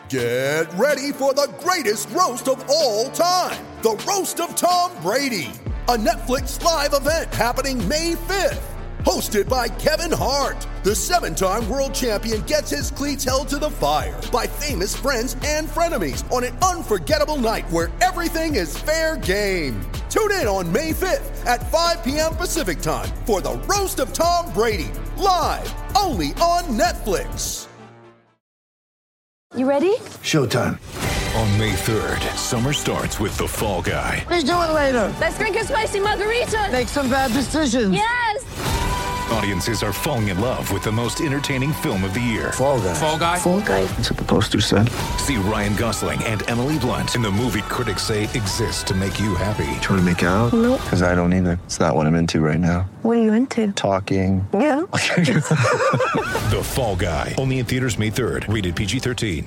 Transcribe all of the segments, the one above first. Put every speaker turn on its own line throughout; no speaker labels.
Get ready for the greatest roast of all time, the Roast of Tom Brady, a Netflix live event happening May 5th. Hosted by Kevin Hart, the 7-time world champion gets his cleats held to the fire by famous friends and frenemies on an unforgettable night where everything is fair game. Tune in on May 5th at 5 p.m. Pacific time for the Roast of Tom Brady, live only on Netflix.
You ready?
Showtime.
On May 3rd, summer starts with The Fall Guy.
Let's do it later.
Let's drink a spicy margarita.
Make some bad decisions.
Yes!
Audiences are falling in love with the most entertaining film of the year.
Fall Guy.
Fall Guy?
Fall Guy.
That's what the poster said.
See Ryan Gosling and Emily Blunt in the movie critics say exists to make you happy.
Trying to make it out?
Nope.
Because I don't either. It's not what I'm into right now.
What are you into?
Talking.
Yeah.
The Fall Guy. Only in theaters May 3rd. Rated PG-13.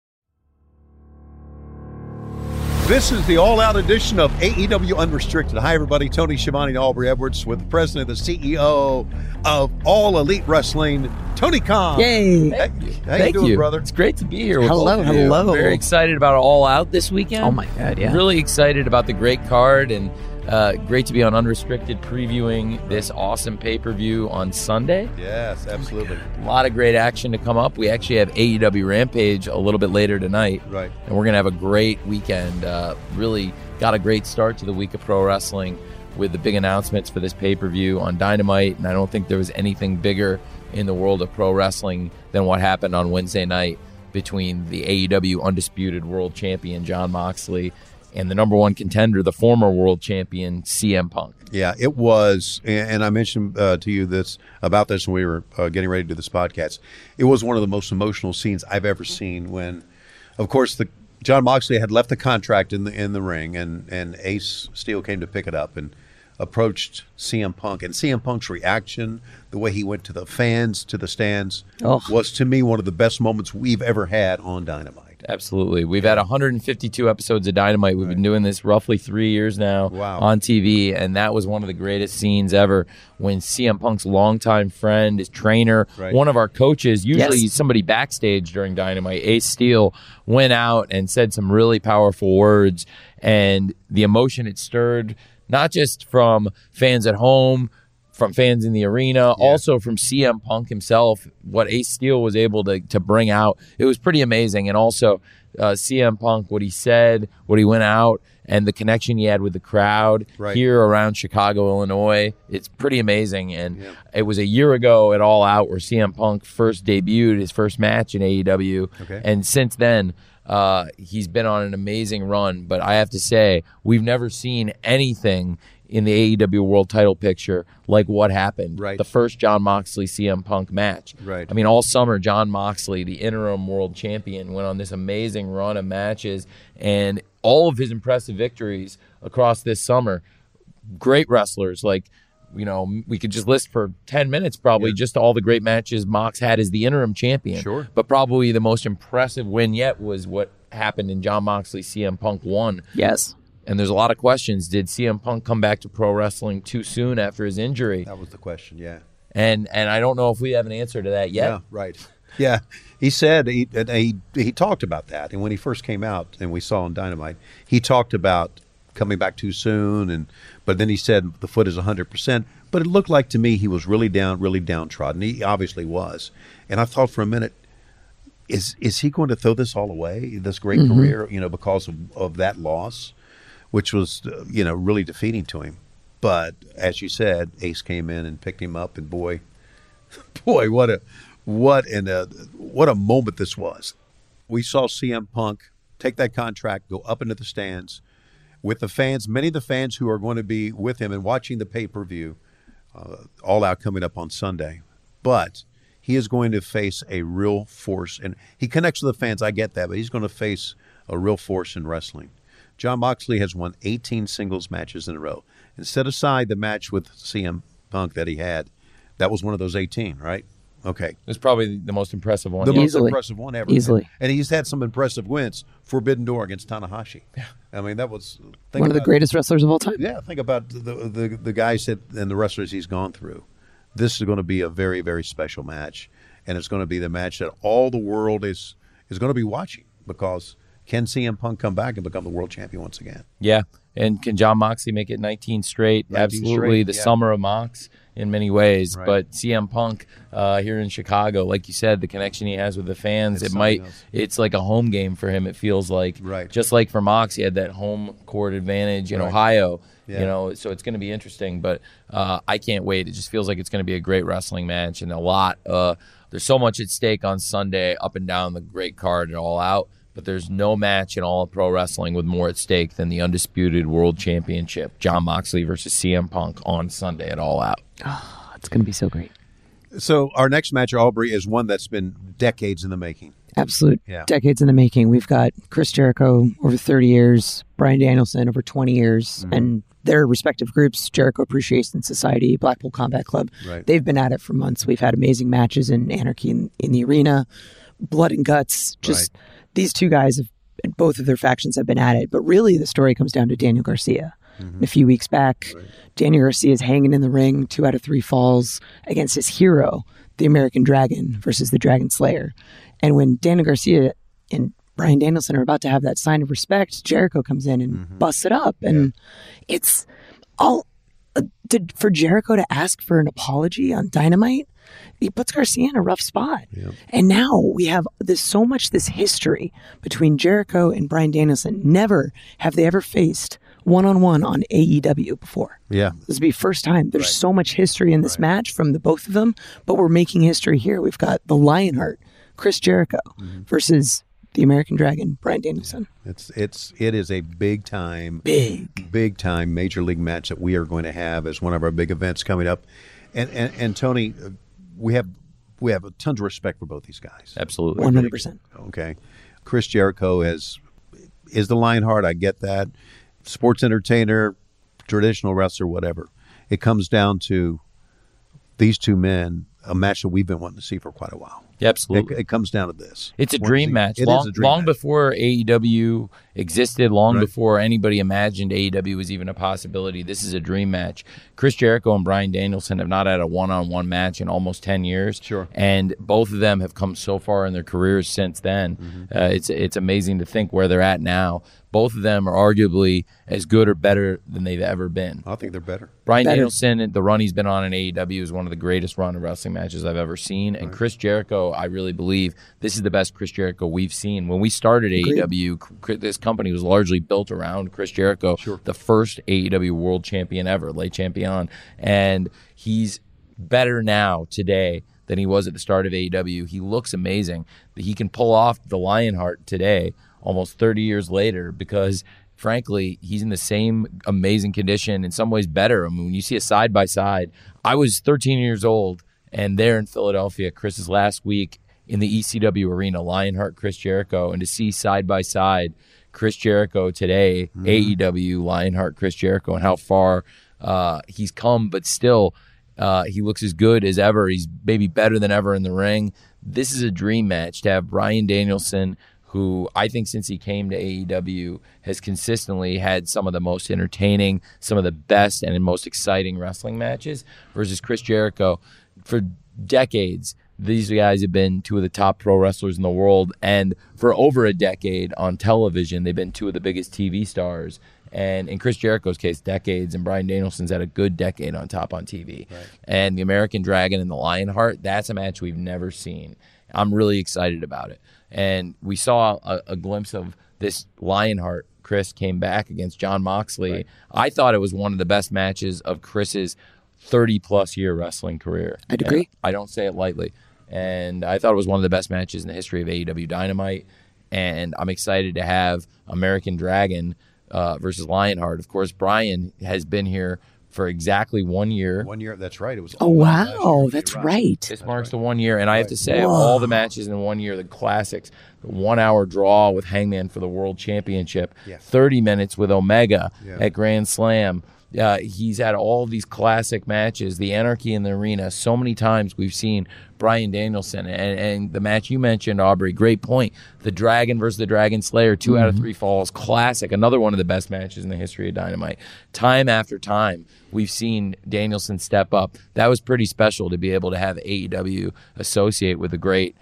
This is the all-out edition of AEW Unrestricted. Hi, everybody. Tony Schiavone and Aubrey Edwards with the president and the CEO of All Elite Wrestling, Tony Khan.
Yay.
How you doing, brother?
It's great to be here with
Hello,
both of you.
hello.
I'm very excited about All Out this weekend.
Oh, my God, yeah.
Really excited about the great card and great to be on Unrestricted previewing this awesome pay-per-view on Sunday.
Yes, absolutely.
A lot of great action to come up. We actually have AEW Rampage a little bit later tonight.
Right.
And we're going to have a great weekend. Really got a great start to the week of pro wrestling with the big announcements for this pay-per-view on Dynamite. And I don't think there was anything bigger in the world of pro wrestling than what happened on Wednesday night between the AEW Undisputed World Champion Jon Moxley and the number one contender, the former world champion, CM Punk.
Yeah, it was, and I mentioned to you about this when we were getting ready to do this podcast. It was one of the most emotional scenes I've ever seen when, of course, Jon Moxley had left the contract in the ring, and Ace Steel came to pick it up and approached CM Punk. And CM Punk's reaction, the way he went to the fans, to the stands, was to me one of the best moments we've ever had on Dynamite.
Absolutely. We've had 152 episodes of Dynamite. We've been doing this roughly 3 years now on TV, and that was one of the greatest scenes ever when CM Punk's longtime friend, his trainer, one of our coaches, usually somebody backstage during Dynamite, Ace Steel, went out and said some really powerful words, and the emotion it stirred, not just from fans at home, from fans in the arena, also from CM Punk himself, what Ace Steel was able to bring out. It was pretty amazing. And also CM Punk, what he said, what he went out, and the connection he had with the crowd here around Chicago, Illinois. It's pretty amazing. And it was a year ago at All Out where CM Punk first debuted his first match in AEW. And since then, he's been on an amazing run. But I have to say, we've never seen anything in the AEW World Title picture like what happened. The first Jon Moxley CM Punk match. I mean, all summer, Jon Moxley, the interim world champion, went on this amazing run of matches, and all of his impressive victories across this summer, great wrestlers. Like, you know, we could just list for 10 minutes probably just all the great matches Mox had as the interim champion. But probably the most impressive win yet was what happened in Jon Moxley CM Punk 1.
Yes.
And there's a lot of questions. Did CM Punk come back to pro wrestling too soon after his injury?
That was the question,
And I don't know if we have an answer to that yet.
Yeah, he said he talked about that. And when he first came out and we saw on Dynamite, he talked about coming back too soon. But then he said the foot is 100%. But it looked like to me he was really downtrodden. He obviously was. And I thought for a minute, is he going to throw this all away, this great career, because of that loss? Which was, really defeating to him. But as you said, Ace came in and picked him up, and boy, what a moment this was. We saw CM Punk take that contract, go up into the stands with the fans, many of the fans who are going to be with him and watching the pay-per-view, All Out coming up on Sunday. But he is going to face a real force, and he connects with the fans, I get that, but he's going to face a real force in wrestling. Jon Moxley has won 18 singles matches in a row. And set aside the match with CM Punk that he had, that was one of those 18, right? Okay.
It was probably the most impressive one.
The most impressive one ever.
Easily.
And he's had some impressive wins. Forbidden Door against Tanahashi. Yeah. I mean, that was...
One of the greatest wrestlers of all time.
Yeah, think about the guys and the wrestlers he's gone through. This is going to be a very, very special match. And it's going to be the match that all the world is going to be watching. because can CM Punk come back and become the world champion once again?
Yeah. And can Jon Moxley make it 19 straight?
19
Absolutely.
straight,
The summer of Mox in many ways.
Right.
But CM Punk here in Chicago, like you said, the connection he has with the fans, it's like a home game for him, it feels like.
Right.
Just like for Mox, he had that home court advantage in Ohio. Yeah. So it's going to be interesting. But I can't wait. It just feels like it's going to be a great wrestling match and a lot. There's so much at stake on Sunday, up and down the great card and all out. But there's no match in all of pro wrestling with more at stake than the undisputed world championship, Jon Moxley versus CM Punk on Sunday at All Out.
Oh, it's going to be so great.
So our next match, Aubrey, is one that's been decades in the making.
Absolute decades in the making. We've got Chris Jericho over 30 years, Bryan Danielson over 20 years, and their respective groups, Jericho Appreciation Society, Blackpool Combat Club.
Right.
They've been at it for months. We've had amazing matches in Anarchy in the Arena, Blood and Guts, just... These two guys, both of their factions have been at it. But really, the story comes down to Daniel Garcia. A few weeks back, Daniel Garcia is hanging in the ring, 2 out of 3 falls, against his hero, the American Dragon versus the Dragon Slayer. And when Daniel Garcia and Bryan Danielson are about to have that sign of respect, Jericho comes in and busts it up. And it's all... for Jericho to ask for an apology on Dynamite, he puts Garcia in a rough spot. Yeah. And now we have this history between Jericho and Bryan Danielson. Never have they ever faced one-on-one on AEW before.
Yeah.
This will be first time. There's so much history in this match from the both of them, but we're making history here. We've got the Lionheart, Chris Jericho, versus the American Dragon, Bryan Danielson.
It is a big time major league match that we are going to have as one of our big events coming up. And Tony, we have tons of respect for both these guys.
Absolutely.
100%.
Okay. Chris Jericho is the Lionheart. I get that. Sports entertainer, traditional wrestler, whatever. It comes down to these two men, a match that we've been wanting to see for quite a while.
Yeah, absolutely.
It comes down to this.
It's a dream match. Long before AEW existed, before anybody imagined AEW was even a possibility, this is a dream match. Chris Jericho and Bryan Danielson have not had a one-on-one match in almost 10 years.
Sure.
And both of them have come so far in their careers since then. It's amazing to think where they're at now. Both of them are arguably as good or better than they've ever been.
I think they're better.
Bryan Danielson, the run he's been on in AEW is one of the greatest run of wrestling matches I've ever seen. And Chris Jericho, I really believe this is the best Chris Jericho we've seen. When we started AEW, this company was largely built around Chris Jericho, the first AEW world champion ever, Le Champion. And he's better now today than he was at the start of AEW. He looks amazing. He can pull off the Lionheart today, almost 30 years later, because frankly, he's in the same amazing condition, in some ways better. I mean, when you see a side-by-side, I was 13 years old, and there in Philadelphia, Chris's last week in the ECW arena, Lionheart, Chris Jericho, and to see side-by-side Chris Jericho today, AEW, Lionheart, Chris Jericho, and how far he's come, but still he looks as good as ever. He's maybe better than ever in the ring. This is a dream match to have Bryan Danielson, who I think since he came to AEW has consistently had some of the most entertaining, some of the best and most exciting wrestling matches, versus Chris Jericho. For decades, these guys have been two of the top pro wrestlers in the world, and for over a decade on television, they've been two of the biggest TV stars. And in Chris Jericho's case, decades, and Bryan Danielson's had a good decade on top on TV. Right. And the American Dragon and the Lionheart, that's a match we've never seen. I'm really excited about it. And we saw a glimpse of this Lionheart. Chris came back against Jon Moxley. Right. I thought it was one of the best matches of Chris's 30-plus year wrestling career.
I'd agree.
I don't say it lightly. And I thought it was one of the best matches in the history of AEW Dynamite. And I'm excited to have American Dragon versus Lionheart. Of course, Bryan has been here for exactly 1 year.
1 year, that's right. It was.
Oh, wow, that's right.
This marks the 1 year, and I have to say, of all the matches in 1 year, the classics, the 1 hour draw with Hangman for the World Championship, 30 minutes with Omega at Grand Slam. He's had all these classic matches, the Anarchy in the Arena. So many times we've seen Bryan Danielson, and the match you mentioned, Aubrey, great point. The Dragon versus the Dragon Slayer, 2 out of 3 falls, classic. Another one of the best matches in the history of Dynamite. Time after time, we've seen Danielson step up. That was pretty special to be able to have AEW associate with a great.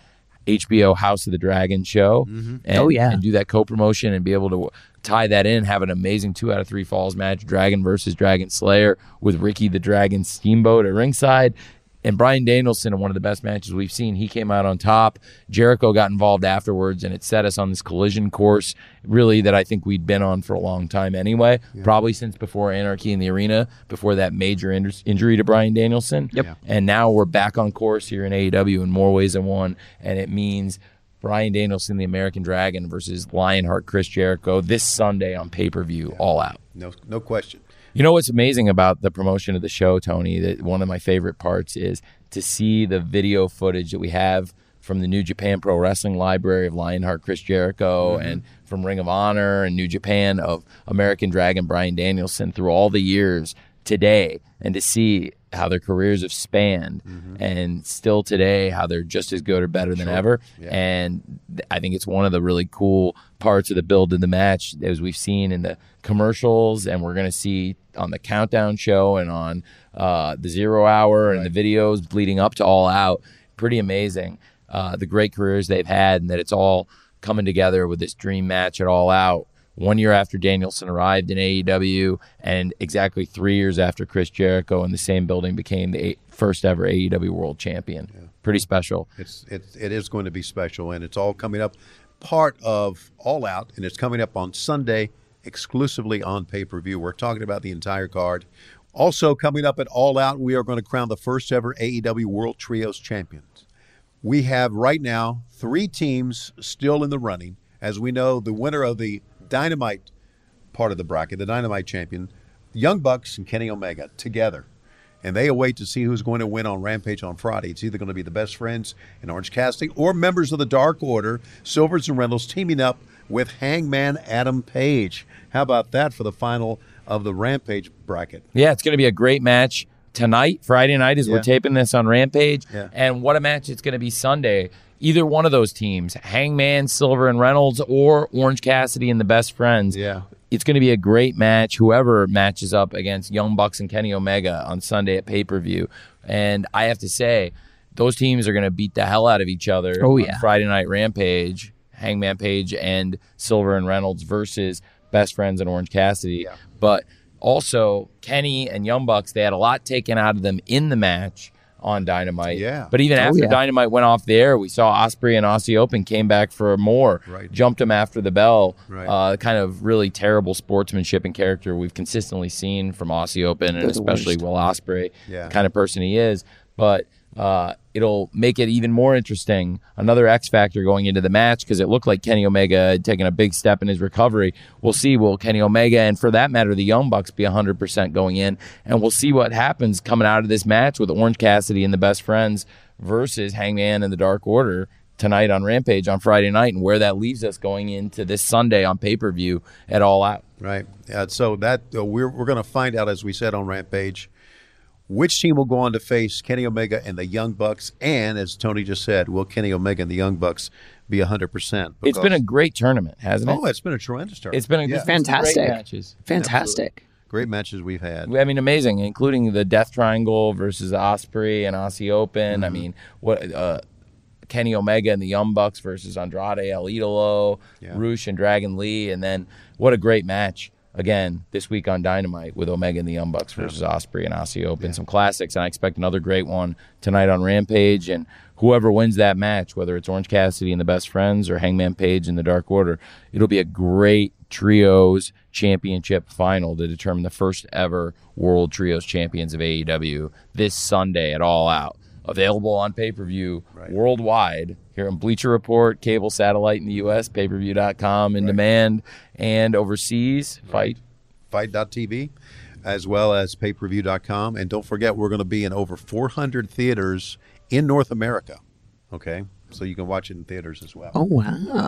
HBO House of the Dragon show and, and do that co-promotion and be able to tie that in, have an amazing 2 out of 3 falls match, Dragon versus Dragon Slayer with Ricky the Dragon Steamboat at ringside. And Bryan Danielson, in one of the best matches we've seen, he came out on top. Jericho got involved afterwards, and it set us on this collision course, really, that I think we'd been on for a long time anyway, probably since before Anarchy in the Arena, before that major injury to Bryan Danielson. And now we're back on course here in AEW in more ways than one, and it means Bryan Danielson, the American Dragon, versus Lionheart Chris Jericho this Sunday on pay-per-view, all out.
No question.
You know what's amazing about the promotion of the show, Tony, that one of my favorite parts is to see the video footage that we have from the New Japan Pro Wrestling library of Lionheart Chris Jericho and from Ring of Honor and New Japan of American Dragon Bryan Danielson through all the years today, and to see how their careers have spanned and still today how they're just as good or better than ever. And I think it's one of the really cool parts of the build of the match, as we've seen in the commercials and we're going to see on the Countdown show and on the 0 Hour and the videos leading up to All Out. Pretty amazing, the great careers they've had, and that it's all coming together with this dream match at All Out 1 year after Danielson arrived in AEW and exactly 3 years after Chris Jericho in the same building became the first ever AEW World Champion. Pretty special.
It is going to be special, and it's all coming up part of All Out, and it's coming up on Sunday exclusively on pay-per-view. We're talking about the entire card. Also coming up at All Out, we are going to crown the first ever AEW World Trios Champions. We have right now 3 teams still in the running. As we know, the winner of the Dynamite part of the bracket, the Dynamite champion, Young Bucks and Kenny Omega together. And they await to see who's going to win on Rampage on Friday. It's either going to be the Best Friends in Orange Cassidy or members of the Dark Order, Silvers and Reynolds, teaming up with Hangman Adam Page. How about that for the final of the Rampage bracket?
Yeah, it's going to be a great match tonight, Friday night, as we're taping this on Rampage. And what a match it's going to be Sunday. Either one of those teams, Hangman, Silver and Reynolds, or Orange Cassidy and the Best Friends. It's going to be a great match, whoever matches up against Young Bucks and Kenny Omega on Sunday at pay-per-view. And I have to say, those teams are going to beat the hell out of each other on Friday Night Rampage, Hangman Page and Silver and Reynolds versus Best Friends and Orange Cassidy. But also, Kenny and Young Bucks, they had a lot taken out of them in the match on Dynamite. But even after Dynamite went off the air, we saw Ospreay and Aussie Open came back for more, jumped him after the bell. Kind of really terrible sportsmanship and character we've consistently seen from Aussie Open, and especially Will Ospreay, the kind of person he is. But it'll make it even more interesting. Another X factor going into the match, because it looked like Kenny Omega had taken a big step in his recovery. We'll see, will Kenny Omega, and for that matter, the Young Bucks, be 100% going in? And we'll see what happens coming out of this match with Orange Cassidy and the Best Friends versus Hangman and the Dark Order tonight on Rampage on Friday night, and where that leaves us going into this Sunday on pay-per-view at All Out.
So that we're going to find out, as we said on Rampage, which team will go on to face Kenny Omega and the Young Bucks? And as Tony just said, will Kenny Omega and the Young Bucks be 100%?
It's been a great tournament, hasn't it?
Oh, it's been a tremendous tournament.
It's been
fantastic.
Great matches.
Fantastic.
Absolutely. Great matches we've had.
I mean, amazing, including the Death Triangle versus Ospreay and Aussie Open. I mean, what Kenny Omega and the Young Bucks versus Andrade El Idolo, Rush and Dragon Lee. And then what a great match. Again, this week on Dynamite with Omega and the Young Bucks versus Ospreay and Aussie Open. Some classics, and I expect another great one tonight on Rampage. And whoever wins that match, whether it's Orange Cassidy and the Best Friends or Hangman Page and the Dark Order, it'll be a great Trios Championship final to determine the first ever World Trios Champions of AEW this Sunday at All Out. Available on pay-per-view worldwide here on Bleacher Report, cable satellite in the U.S., pay-per-view.com in demand, and overseas,
Fight.tv, as well as pay-per-view.com. And don't forget, we're going to be in over 400 theaters in North America. Okay? So you can watch it in theaters as well.
Oh, wow.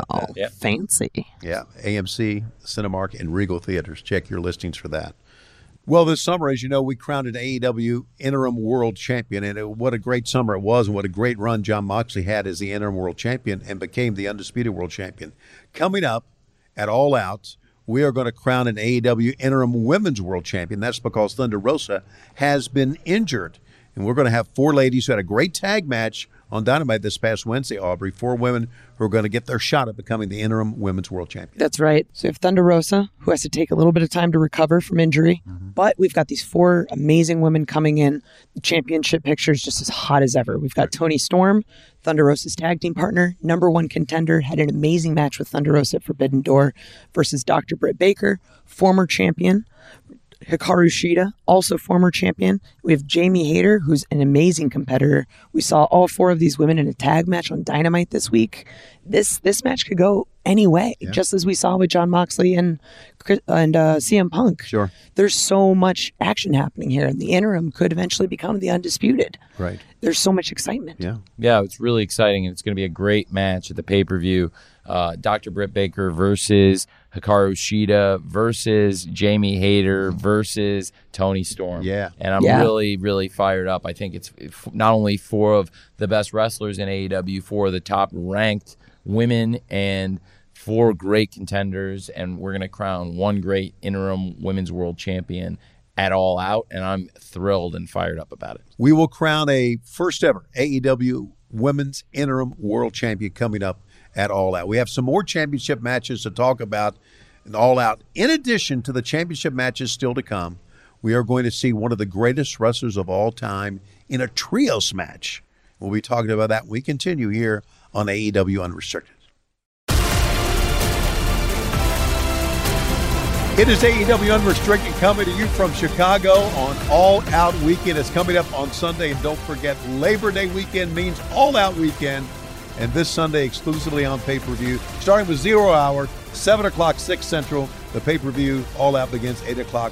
Fancy.
Yeah. AMC, Cinemark, and Regal Theaters. Check your listings for that. Well, this summer, as you know, we crowned an AEW Interim World Champion, and what a great summer it was, and what a great run Jon Moxley had as the Interim World Champion and became the Undisputed World Champion. Coming up at All Out, we are going to crown an AEW Interim Women's World Champion. That's because Thunder Rosa has been injured, and we're going to have 4 ladies who had a great tag match on Dynamite this past Wednesday, Aubrey. 4 women who are going to get their shot at becoming the interim women's world champion.
That's right. So we have Thunder Rosa, who has to take a little bit of time to recover from injury. But we've got these 4 amazing women coming in. The championship picture is just as hot as ever. We've got Toni Storm, Thunder Rosa's tag team partner, #1 contender, had an amazing match with Thunder Rosa at Forbidden Door versus Dr. Britt Baker, former champion. Hikaru Shida, also former champion. We have Jamie Hayter, who's an amazing competitor. We saw all 4 of these women in a tag match on Dynamite this week. This match could go any way, just as we saw with Jon Moxley and CM Punk.
Sure.
There's so much action happening here, and the interim could eventually become the undisputed.
Right.
There's so much excitement.
Yeah, it's really exciting, and it's going to be a great match at the pay-per-view. Dr. Britt Baker versus Hikaru Shida versus Jamie Hayter versus Toni Storm.
Yeah.
And I'm really, really fired up. I think it's not only 4 of the best wrestlers in AEW, 4 of the top-ranked women, and 4 great contenders, and we're going to crown 1 great interim women's world champion at All Out, and I'm thrilled and fired up about it.
We will crown a first-ever AEW women's interim world champion coming up at All Out. We have some more championship matches to talk about in All Out. In addition to the championship matches still to come, we are going to see one of the greatest wrestlers of all time in a trios match. We'll be talking about that when we continue here on AEW Unrestricted. It is AEW Unrestricted coming to you from Chicago on All Out Weekend. It's coming up on Sunday, and don't forget, Labor Day weekend means All Out Weekend. And this Sunday, exclusively on pay-per-view, starting with 0 hour, 7 o'clock, 6 Central. The pay-per-view All Out begins 8 o'clock,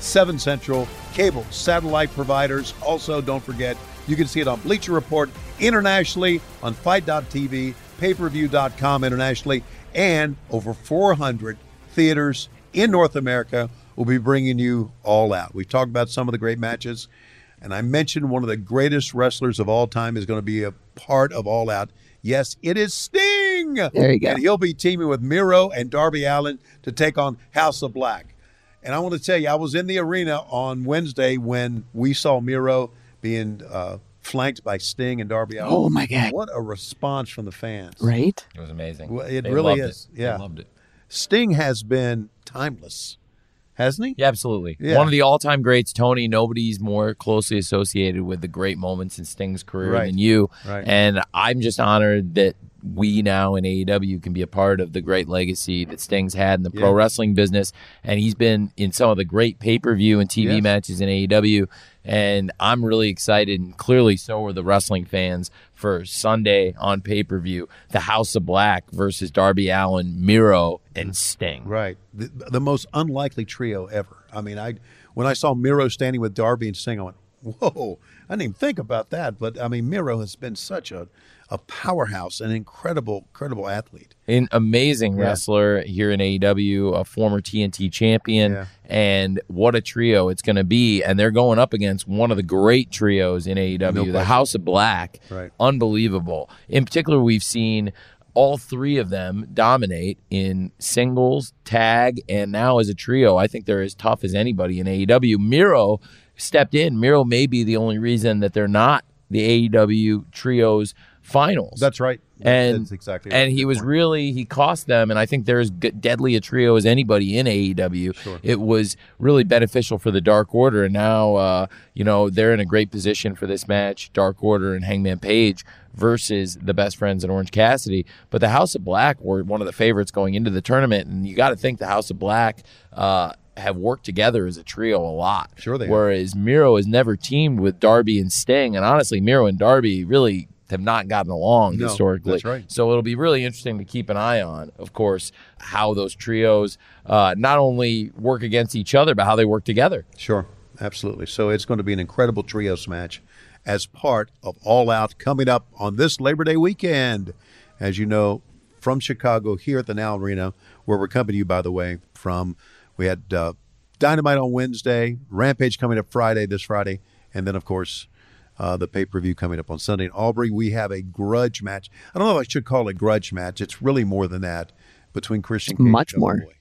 7 Central. Cable, satellite providers. Also, don't forget, you can see it on Bleacher Report internationally, on Fight.tv, pay-per-view.com internationally, and over 400 theaters in North America will be bringing you All Out. We've talked about some of the great matches, and I mentioned one of the greatest wrestlers of all time is going to be a part of All Out. Yes, it is Sting.
There you go.
And he'll be teaming with Miro and Darby Allin to take on House of Black. And I want to tell you, I was in the arena on Wednesday when we saw Miro being flanked by Sting and Darby Allin.
Oh, my God.
What a response from the fans.
Right?
It was amazing.
Well, it
They
really
loved
is.
it.
Yeah.
They loved it.
Sting has been timeless, hasn't he?
Yeah, absolutely.
Yeah.
One of the all-time greats, Tony. Nobody's more closely associated with the great moments in Sting's career
Right.
than you.
Right.
And I'm just honored that we now in AEW can be a part of the great legacy that Sting's had in the pro wrestling business. And he's been in some of the great pay-per-view and TV matches in AEW. And I'm really excited, and clearly so are the wrestling fans, for Sunday on pay-per-view, the House of Black versus Darby Allin, Miro, and Sting.
Right. The most unlikely trio ever. I mean, when I saw Miro standing with Darby and Sting, I went, whoa, I didn't even think about that. But, I mean, Miro has been such a powerhouse, an incredible athlete.
An amazing wrestler here in AEW, a former TNT champion, and what a trio it's going to be. And they're going up against one of the great trios in AEW, the House of Black.
Right.
Unbelievable. In particular, we've seen all 3 of them dominate in singles, tag, and now as a trio. I think they're as tough as anybody in AEW. Miro stepped in. Miro may be the only reason that they're not the AEW trios finals.
That's right. That's exactly right.
And he was he cost them, and I think they're as deadly a trio as anybody in AEW.
Sure.
It was really beneficial for the Dark Order, and now they're in a great position for this match, Dark Order and Hangman Page versus the Best Friends and Orange Cassidy. But the House of Black were one of the favorites going into the tournament, and you got to think the House of Black have worked together as a trio a lot.
Sure they have.
Whereas Miro has never teamed with Darby and Sting, and honestly, Miro and Darby really have not gotten along historically.
That's right.
So it'll be really interesting to keep an eye on, of course, how those trios not only work against each other, but how they work together.
Sure, absolutely. So it's going to be an incredible trios match as part of All Out coming up on this Labor Day weekend. As you know, from Chicago here at the Now Arena, where we're coming to you, by the way, from. We had Dynamite on Wednesday, Rampage coming up this Friday, and then, of course, the pay-per-view coming up on Sunday. In Aubrey, we have a grudge match. I don't know if I should call it a grudge match. It's really more than that between Christian Cage
much
and
more.
Boy.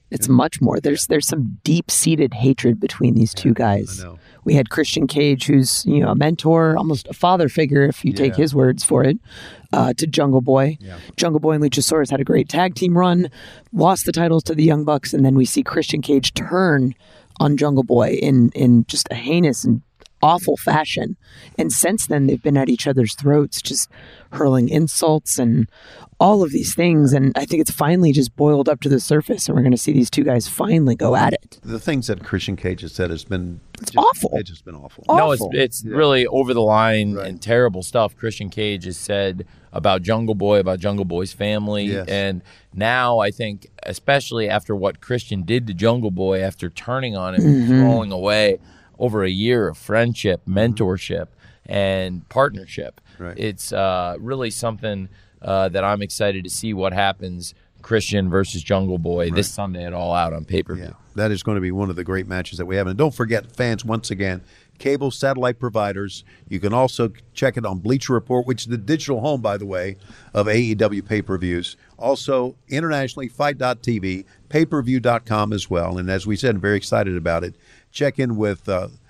It's much more. There's some deep-seated hatred between these two guys.
I know.
We had Christian Cage, who's a mentor, almost a father figure, if you take his words for it, to Jungle Boy. Yeah. Jungle Boy and Luchasaurus had a great tag team run, lost the titles to the Young Bucks, and then we see Christian Cage turn on Jungle Boy in just a heinous and awful fashion. And since then, they've been at each other's throats, just hurling insults and all of these things. And I think it's finally just boiled up to the surface, and we're going to see these two guys finally go at it.
The things that Christian Cage has said has been
awful.
It's just been awful.
No, it's really over the line and terrible stuff Christian Cage has said about Jungle Boy, about Jungle Boy's family.
Yes.
And now I think, especially after what Christian did to Jungle Boy, after turning on him and throwing away over a year of friendship, mentorship, and partnership.
Right.
It's really something that I'm excited to see what happens, Christian versus Jungle Boy, this Sunday at All Out on pay-per-view.
Yeah, that is going to be one of the great matches that we have. And don't forget, fans, once again, cable satellite providers. You can also check it on Bleacher Report, which is the digital home, by the way, of AEW pay-per-views. Also, internationally, Fight.tv, pay-per-view.com as well. And as we said, I'm very excited about it. Check in with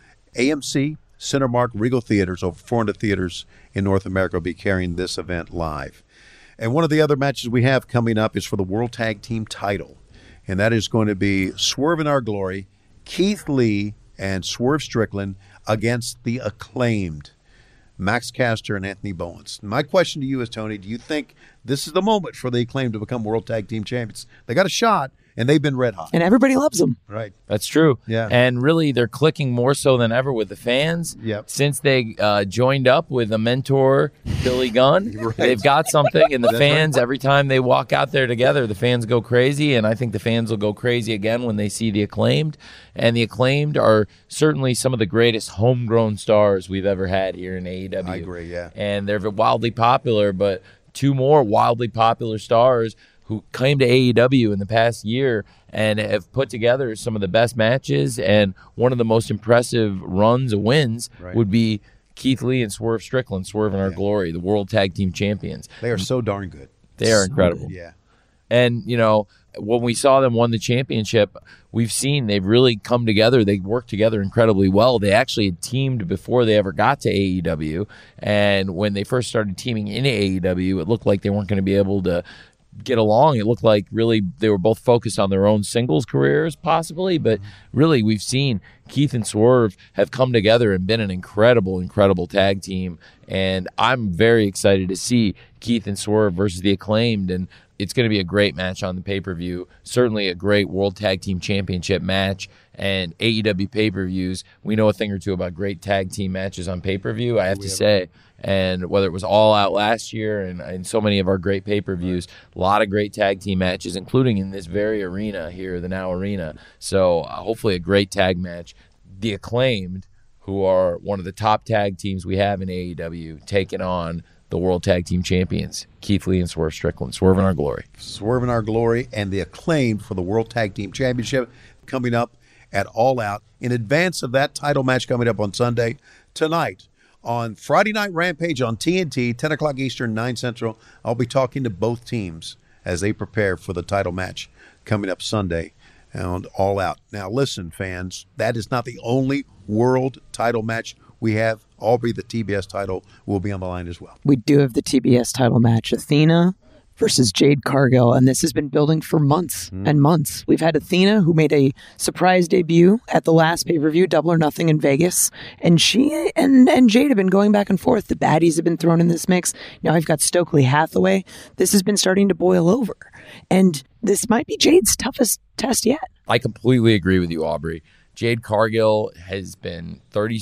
AMC, Cinemark, Regal Theaters. Over 400 theaters in North America will be carrying this event live. And one of the other matches we have coming up is for the World Tag Team title. And that is going to be Swerve in Our Glory, Keith Lee and Swerve Strickland against the Acclaimed, Max Caster and Anthony Bowens. My question to you is, Tony, do you think this is the moment for the Acclaimed to become World Tag Team champions? They got a shot, and they've been red hot.
And everybody loves them.
Right.
That's true.
Yeah.
And really, they're clicking more so than ever with the fans.
Yep.
Since they joined up with a mentor, Billy Gunn,
Right.
they've got something. And the fans, every time they walk out there together, the fans go crazy. And I think the fans will go crazy again when they see the Acclaimed. And the Acclaimed are certainly some of the greatest homegrown stars we've ever had here in AEW.
I agree, yeah.
And they're wildly popular, but two more wildly popular stars who came to AEW in the past year and have put together some of the best matches, and one of the most impressive runs of wins would be Keith Lee and Swerve Strickland, Swerve in Our Glory, the World Tag Team Champions.
They are so darn good.
They are incredible.
Yeah.
And, when we saw them win the championship, we've seen they've really come together. They worked together incredibly well. They actually had teamed before they ever got to AEW. And when they first started teaming in AEW, it looked like they weren't going to be able to get along. It looked like really they were both focused on their own singles careers possibly, but really we've seen Keith and Swerve have come together and been an incredible tag team, and I'm very excited to see Keith and Swerve versus the Acclaimed, and it's going to be a great match on the pay-per-view, certainly a great World Tag Team Championship match. And AEW pay-per-views, we know a thing or two about great tag team matches on pay-per-view, I have to say. And whether it was All Out last year and so many of our great pay-per-views, a lot of great tag team matches, including in this very arena here, the Now Arena. So hopefully a great tag match. The Acclaimed, who are one of the top tag teams we have in AEW, taking on the World Tag Team Champions, Keith Lee and Swerve Strickland. Swerve in Our Glory.
Swerve in Our Glory and the Acclaimed for the World Tag Team Championship coming up at All Out. In advance of that title match coming up on Sunday, tonight on Friday Night Rampage on TNT, 10 o'clock Eastern, 9 Central, I'll be talking to both teams as they prepare for the title match coming up Sunday and All Out. Now listen, fans, that is not the only world title match we have. Aubrey, the TBS title, will be on the line as well.
We do have the TBS title match, Athena versus Jade Cargill, and this has been building for months and months. We've had Athena, who made a surprise debut at the last pay-per-view, Double or Nothing in Vegas, and she and Jade have been going back and forth. The baddies have been thrown in this mix. Now I've got Stokely Hathaway. This has been starting to boil over, and this might be Jade's toughest test yet.
I completely agree with you, Aubrey. Jade Cargill has been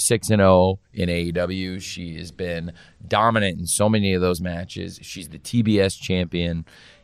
36-0 in AEW. She has been dominant in so many of those matches. She's the TBS champion.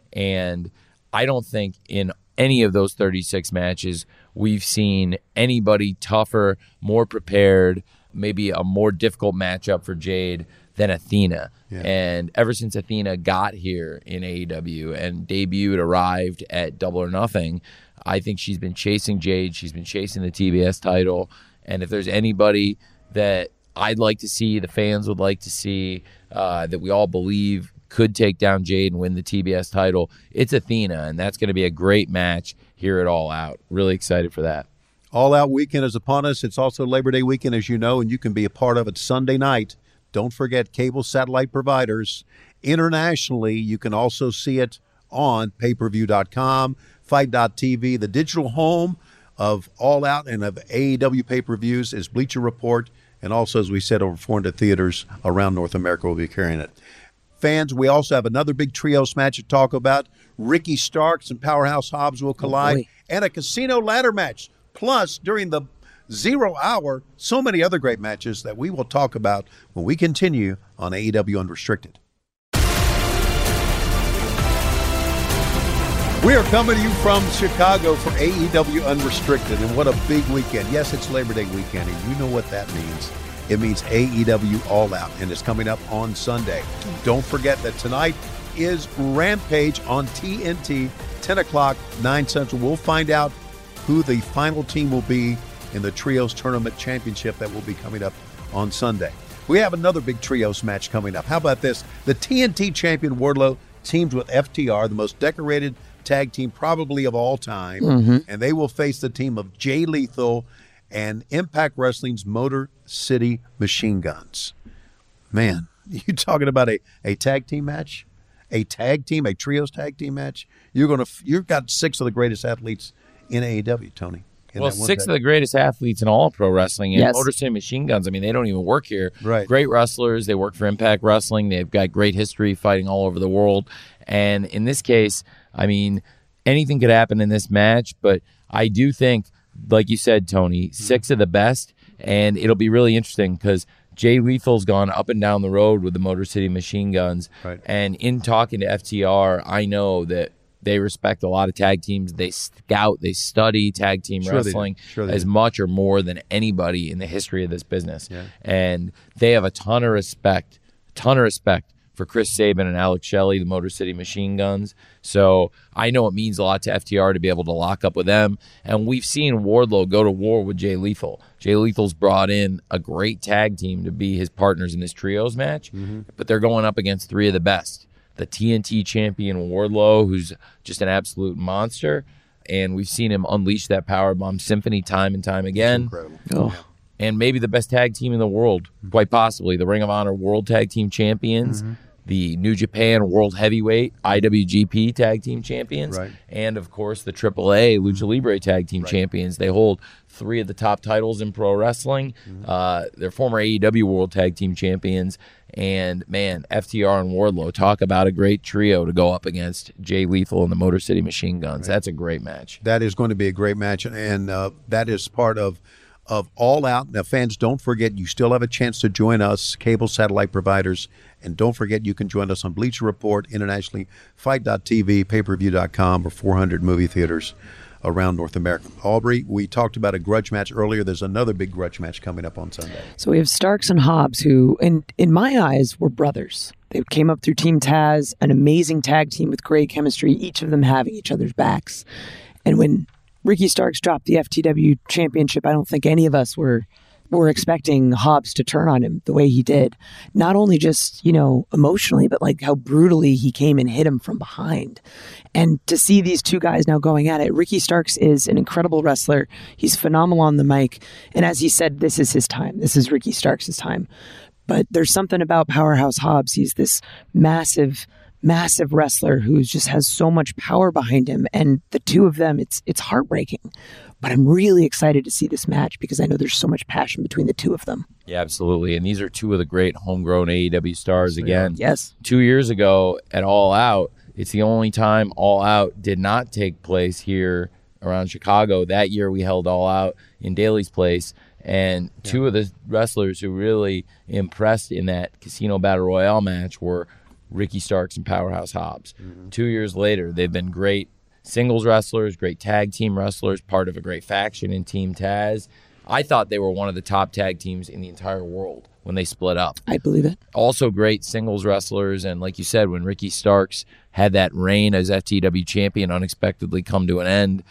And I don't think in any of those 36 matches we've seen anybody tougher, more prepared, maybe a more difficult matchup for Jade than Athena. Yeah. And ever since Athena got here in AEW and arrived at Double or Nothing, I think she's been chasing Jade. She's been chasing the TBS title. And if there's anybody that I'd like to see, the fans would like to see, that we all believe could take down Jade and win the TBS title. It's Athena, and that's going to be a great match here at All Out. Really excited for that.
All Out weekend is upon us. It's also Labor Day weekend, as you know, and you can be a part of it Sunday night. Don't forget cable satellite providers. Internationally, you can also see it on payperview.com, fight.tv. The digital home of All Out and of AEW pay-per-views is Bleacher Report, and also, as we said, over 400 theaters around North America will be carrying it. Fans, we also have another big trios match to talk about. Ricky Starks and Powerhouse Hobbs will collide, and a casino ladder match. Plus, during the 0 hour, so many other great matches that we will talk about when we continue on AEW Unrestricted. We are coming to you from Chicago for AEW Unrestricted, and what a big weekend. Yes, it's Labor Day weekend, and you know what that means. It means AEW All Out, and it's coming up on Sunday. Don't forget that tonight is Rampage on TNT, 10 o'clock, 9 Central. We'll find out who the final team will be in the Trios Tournament Championship that will be coming up on Sunday. We have another big Trios match coming up. How about this? The TNT champion Wardlow teams with FTR, the most decorated tag team probably of all time, and they will face the team of Jay Lethal and Impact Wrestling's Motor City Machine Guns. Man, you talking about a tag team match? A trios tag team match? You've got 6 of the greatest athletes in AEW, Tony.
Well, 6 of the greatest athletes in all of pro wrestling. And Motor City Machine Guns, I mean, they don't even work here.
Right.
Great wrestlers. They work for Impact Wrestling. They've got great history fighting all over the world. And in this case, I mean, anything could happen in this match, but I do think, like you said, Tony, 6 of the best, and it'll be really interesting because Jay Lethal's gone up and down the road with the Motor City Machine Guns, and in talking to FTR, I know that they respect a lot of tag teams. They scout, they study tag team wrestling as much or more than anybody in the history of this business, and they have a ton of respect for Chris Sabin and Alex Shelley, the Motor City Machine Guns. So I know it means a lot to FTR to be able to lock up with them. And we've seen Wardlow go to war with Jay Lethal. Jay Lethal's brought in a great tag team to be his partners in this trios match, but they're going up against 3 of the best. The TNT champion Wardlow, who's just an absolute monster, and we've seen him unleash that powerbomb symphony time and time again. And maybe the best tag team in the world, quite possibly. The Ring of Honor World Tag Team Champions, the New Japan World Heavyweight IWGP Tag Team Champions, and, of course, the AAA Lucha Libre Tag Team Champions. They hold 3 of the top titles in pro wrestling. They're former AEW World Tag Team Champions. And, man, FTR and Wardlow, talk about a great trio to go up against Jay Lethal and the Motor City Machine Guns. That's a great match.
That is going to be a great match, and that is part of All Out. Now, fans, don't forget, you still have a chance to join us, cable satellite providers, and don't forget you can join us on Bleacher Report, internationally, fight.tv, payperview.com, or 400 movie theaters around North America. Aubrey, we talked about a grudge match earlier. There's another big grudge match coming up on Sunday.
So we have Starks and Hobbs, who, in my eyes, were brothers. They came up through Team Taz, an amazing tag team with great chemistry, each of them having each other's backs. And when Ricky Starks dropped the FTW championship, I don't think any of us were expecting Hobbs to turn on him the way he did. Not only just, emotionally, but like how brutally he came and hit him from behind. And to see these 2 guys now going at it, Ricky Starks is an incredible wrestler. He's phenomenal on the mic. And as he said, this is his time. This is Ricky Starks' time. But there's something about Powerhouse Hobbs. He's this massive wrestler who just has so much power behind him, and the 2 of them, it's heartbreaking. But I'm really excited to see this match because I know there's so much passion between the 2 of them.
Yeah, absolutely. And these are 2 of the great homegrown AEW stars again.
Yes.
2 years ago at All Out, it's the only time All Out did not take place here around Chicago. That year we held All Out in Daly's Place. And 2 of the wrestlers who really impressed in that Casino Battle Royale match were Ricky Starks and Powerhouse Hobbs. 2 years later, they've been great singles wrestlers, great tag team wrestlers, part of a great faction in Team Taz. I thought they were one of the top tag teams in the entire world when they split up.
I believe it.
Also great singles wrestlers, and like you said, when Ricky Starks had that reign as FTW champion unexpectedly come to an end,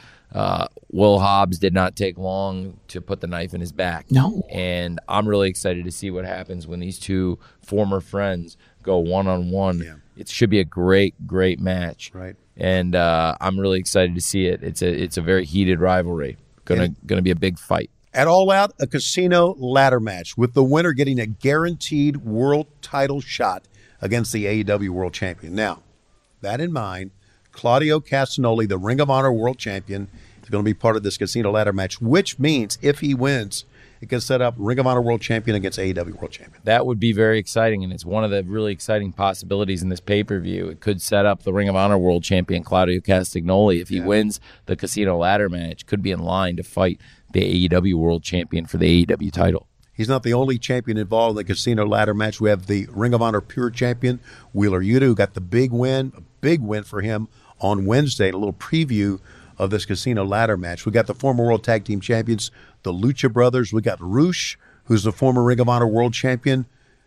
Will Hobbs did not take long to put the knife in his back.
No.
And I'm really excited to see what happens when these 2 former friends go one-on-one.
Yeah.
It should be a great match.
Right.
And I'm really excited to see it. It's a very heated rivalry. Gonna be a big fight.
At All Out, a casino ladder match with the winner getting a guaranteed world title shot against the AEW World Champion. Now, that in mind, Claudio Castagnoli, the Ring of Honor World Champion, is going to be part of this casino ladder match, which means if he wins, it can set up Ring of Honor World Champion against AEW World Champion.
That would be very exciting, and it's one of the really exciting possibilities in this pay-per-view. It could set up the Ring of Honor World Champion, Claudio Castagnoli. If he wins the casino ladder match, could be in line to fight the AEW World Champion for the AEW title.
He's not the only champion involved in the casino ladder match. We have the Ring of Honor Pure Champion, Wheeler Yuta, who got the big win for him on Wednesday, a little preview of this casino ladder match. We got the former World Tag Team Champions, the Lucha Brothers. We got Rush, who's the former Ring of Honor World Champion.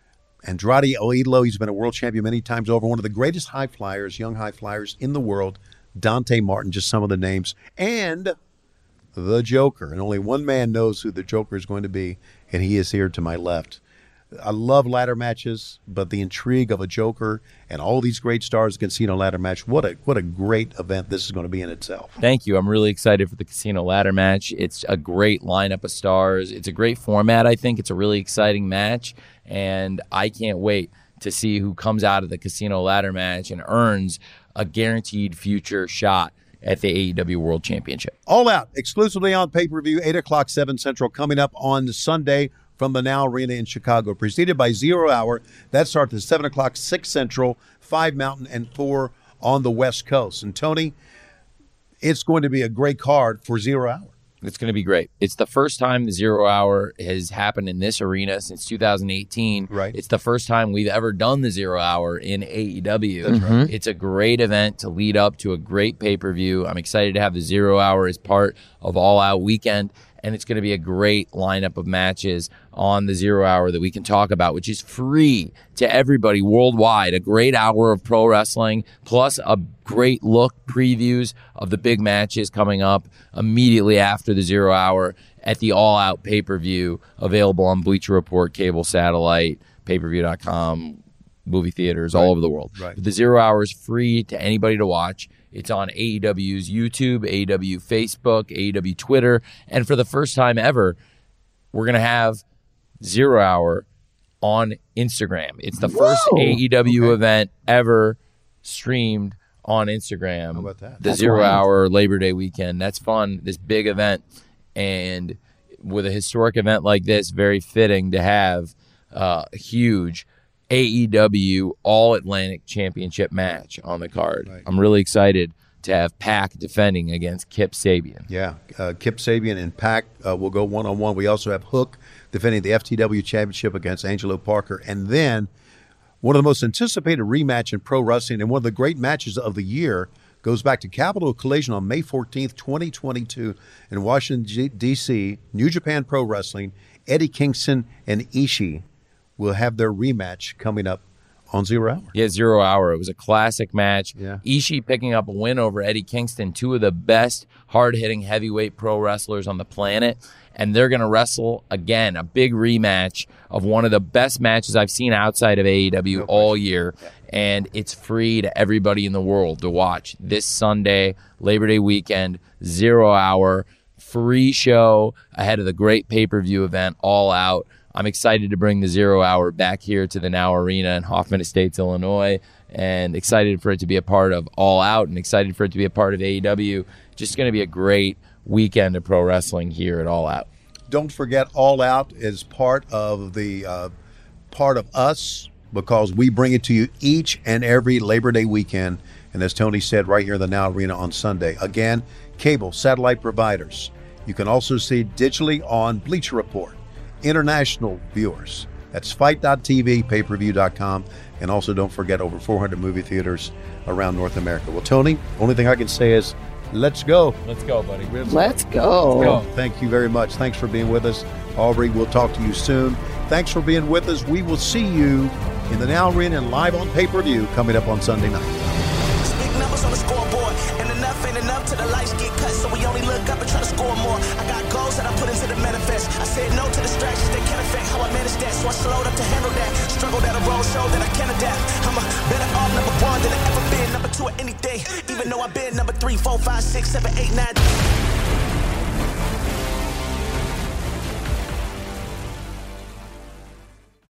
Andrade Idolo, he's been a world champion many times over. One of the greatest high flyers, young high flyers in the world. Dante Martin, just some of the names. And the Joker. And only one man knows who the Joker is going to be, and he is here to my left. I love ladder matches, but the intrigue of a Joker and all these great stars casino ladder match, what a great event this is going to be in itself.
Thank you. I'm really excited for the casino ladder match. It's a great lineup of stars. It's a great format, I think. It's a really exciting match, and I can't wait to see who comes out of the casino ladder match and earns a guaranteed future shot at the AEW World Championship.
All Out, exclusively on pay-per-view, 8 o'clock, 7 Central, coming up on Sunday from the Now Arena in Chicago, preceded by 0 Hour. That starts at 7 o'clock, 6 Central, 5 Mountain, and 4 on the West Coast. And, Tony, it's going to be a great card for 0 Hour.
It's going to be great. It's the first time the 0 Hour has happened in this arena since 2018.
Right.
It's the first time we've ever done the 0 Hour in AEW.
That's right.
It's a great event to lead up to a great pay-per-view. I'm excited to have the 0 Hour as part of All Out Weekend, and it's going to be a great lineup of matches on the 0 Hour that we can talk about, which is free to everybody worldwide. A great hour of pro wrestling, plus a great look previews of the big matches coming up immediately after the 0 Hour at the All Out pay-per-view, available on Bleacher Report, cable, satellite, pay-per-view.com, movie theaters, all over the world.
Right.
The 0 Hour is free to anybody to watch. It's on AEW's YouTube, AEW Facebook, AEW Twitter, and for the first time ever, we're going to have 0 Hour on Instagram. It's the first AEW event ever streamed on Instagram.
How about that?
The 0 Hour Labor Day weekend. That's fun, this big event. And with a historic event like this, very fitting to have a huge AEW All-Atlantic Championship match on the card.
Right.
I'm really excited to have Pac defending against Kip Sabian.
Yeah, Kip Sabian and Pac will go one-on-one. We also have Hook defending the FTW Championship against Angelo Parker. And then one of the most anticipated rematch in pro wrestling and one of the great matches of the year goes back to Capital Collision on May 14th, 2022 in Washington, D.C., New Japan Pro Wrestling. Eddie Kingston and Ishii will have their rematch coming up on 0 Hour.
Yeah, 0 Hour. It was a classic match.
Yeah.
Ishii picking up a win over Eddie Kingston, two of the best hard-hitting heavyweight pro wrestlers on the planet. And they're going to wrestle, again, a big rematch of one of the best matches I've seen outside of AEW all year. And it's free to everybody in the world to watch this Sunday, Labor Day weekend, 0 Hour, free show ahead of the great pay-per-view event, All Out. I'm excited to bring the 0 Hour back here to the Now Arena in Hoffman Estates, Illinois, and excited for it to be a part of All Out and excited for it to be a part of AEW. Just going to be a great weekend of pro wrestling here at All Out.
Don't forget, All Out is part of the part of us because we bring it to you each and every Labor Day weekend. And as Tony said, right here in the Now Arena on Sunday. Again, cable, satellite providers. You can also see digitally on Bleacher Report. International viewers. That's Fight.tv, pay-per-view.com, and also don't forget over 400 movie theaters around North America. Well, Tony, only thing I can say is let's go.
Let's go, buddy.
Let's go.
Thank you very much. Thanks for being with us. Aubrey, we'll talk to you soon. Thanks for being with us. We will see you in the Now Arena and live on pay-per-view coming up on Sunday night.
Big numbers on the scoreboard and enough ain't enough till the lights get cut, so we only look up and try to score more. I got goals that I put into the manifest. I said no to distractions, they can't affect how I manage that, so I slowed up to handle that. Struggled at a road show that I can adapt. I'm a better off number one than I ever been, number two at anything. Even though I've been number 3, 4, 5, 6, 7, 8, 9.